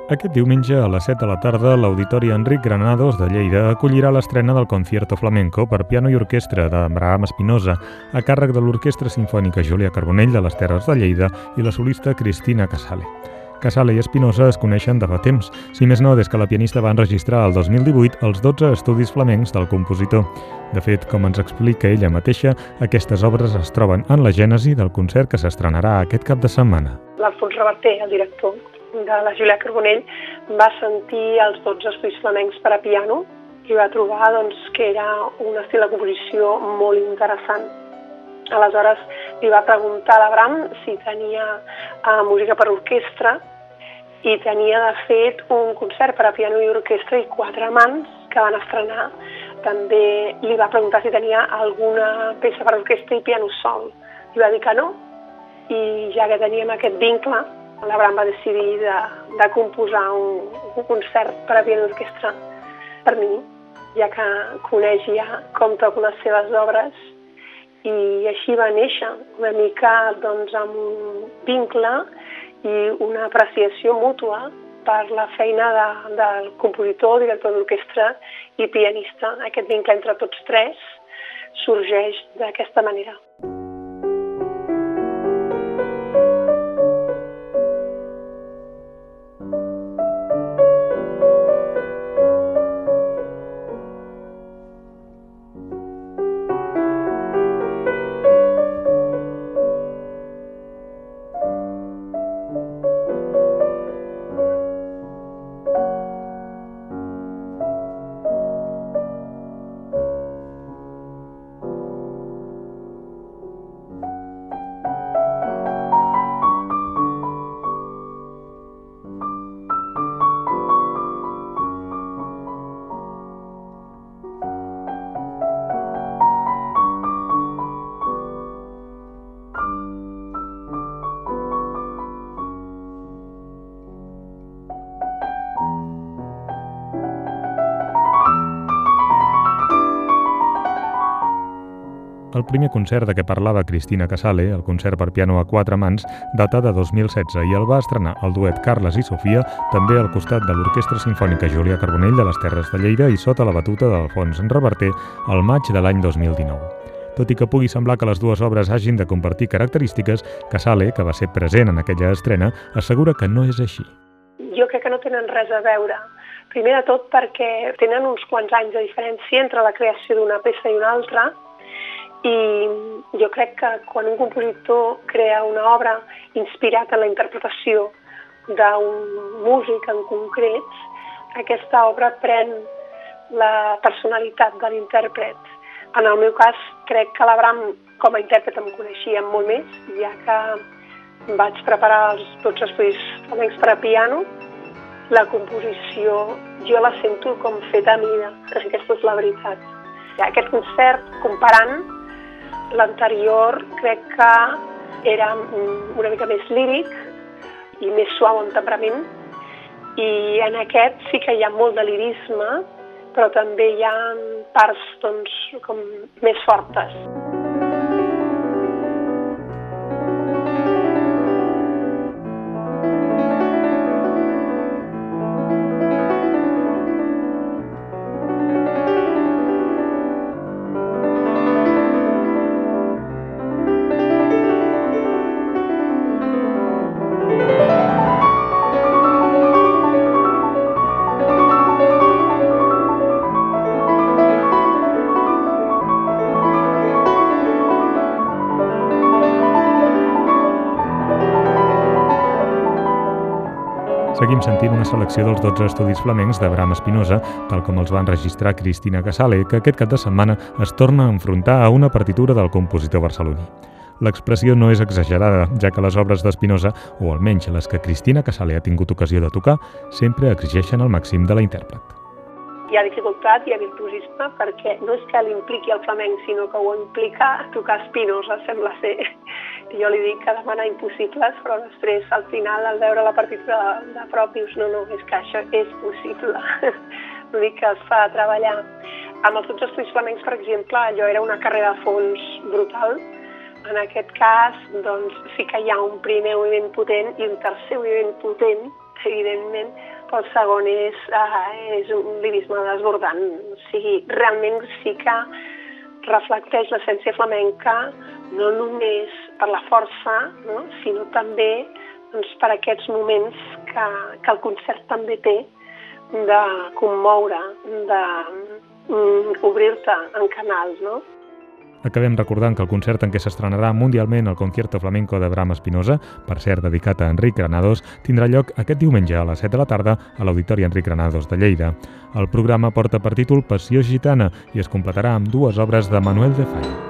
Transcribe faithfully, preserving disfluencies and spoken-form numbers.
Aquest diumenge a les set de la tarda, l'Auditori Enric Granados de Lleida acollirà l'estrena del Concierto Flamenco per piano i orquestra d'Abraham Espinosa, a càrrec de l'Orquestra Simfònica Júlia Carbonell de les Terres de Lleida i la solista Cristina Casale. Casale i Espinosa es coneixen de fa temps, si més no des que la pianista va enregistrar el dos mil divuit els dotze estudis flamencs del compositor. De fet, com ens explica ella mateixa, aquestes obres es troben en la gènesi del concert que s'estrenarà aquest cap de setmana. L'Alfons Reverter, el director de la Júlia Carbonell, va sentir els dotze estudis flamencs per a piano i va trobar doncs, que era un estil de composició molt interessant. Aleshores li va preguntar a l'Abraham si tenia uh, música per orquestra i tenia de fet un concert per a piano i orquestra i quatre mans que van estrenar. També li va preguntar si tenia alguna peça per a orquestra i piano sol. Li va dir que no, i ja que teníem aquest vincle, l'Abraham va decidir de, de composar un, un concert per a piano i orquestra per mi, ja que coneix ja com toco les seves obres, i així va néixer una mica doncs, amb un vincle i una apreciació mútua per la feina de, del compositor, director d'orquestra i pianista. Aquest vincle entre tots tres sorgeix d'aquesta manera. El primer concert de què parlava Cristina Casale, el concert per piano a quatre mans, data de dos mil setze i el va estrenar el duet Carles i Sofia, també al costat de l'Orquestra Simfònica Júlia Carbonell de les Terres de Lleida i sota la batuta d'Alfons Reverter al maig de l'any dos mil dinou. Tot i que pugui semblar que les dues obres hagin de compartir característiques, Casale, que va ser present en aquella estrena, assegura que no és així. Jo crec que no tenen res a veure. Primer de tot perquè tenen uns quants anys de diferència entre la creació d'una peça i una altra, i jo crec que quan un compositor crea una obra inspirat en la interpretació d'un músic en concret, aquesta obra pren la personalitat de l'intèrpret. En el meu cas, crec que l'Abraham com a intèrpret em coneixia molt més, ja que vaig preparar els dotze estudis flamencs per a piano. La composició jo la sento com feta a mida, aquesta és la veritat. Aquest concert, comparant, l'anterior crec que era una mica més líric i més suau en temperament, i en aquest sí que hi ha molt de lirisme, però també hi ha parts doncs, com més fortes. Seguim sentint una selecció dels dotze estudis flamencs d'Abraham Espinosa, tal com els va enregistrar Cristina Casale, que aquest cap de setmana es torna a enfrontar a una partitura del compositor barceloní. L'expressió no és exagerada, ja que les obres d'Espinosa, o almenys les que Cristina Casale ha tingut ocasió de tocar, sempre exigeixen el màxim de la intèrpret. Hi ha dificultat, hi ha virtuosisme, perquè no és que l'impliqui el flamenc, sinó que ho implica tocar Espinosa, sembla ser. Jo li dic que demana impossibles, però després, al final, al veure la partitura de, de prop, dius, no, no, és que això és possible. L'únic que es fa treballar. Amb els dotze estudis flamencs, per exemple, allò era una carrera de fons brutal. En aquest cas, doncs, sí que hi ha un primer moviment potent i un tercer moviment potent, evidentment, però el segon és, uh, és un lirisme desbordant. O sigui, realment sí que reflecteix l'essència flamenca no només per la força, no? Sinó també doncs, per aquests moments que, que el concert també té de commoure, d'obrir-te en canals, no? Acabem recordant que el concert en què s'estrenarà mundialment el Concierto Flamenco de Bram Espinosa, per cert dedicat a Enric Granados, tindrà lloc aquest diumenge a les set de la tarda a l'Auditori Enric Granados de Lleida. El programa porta per títol Passió Gitana i es completarà amb dues obres de Manuel de Falla.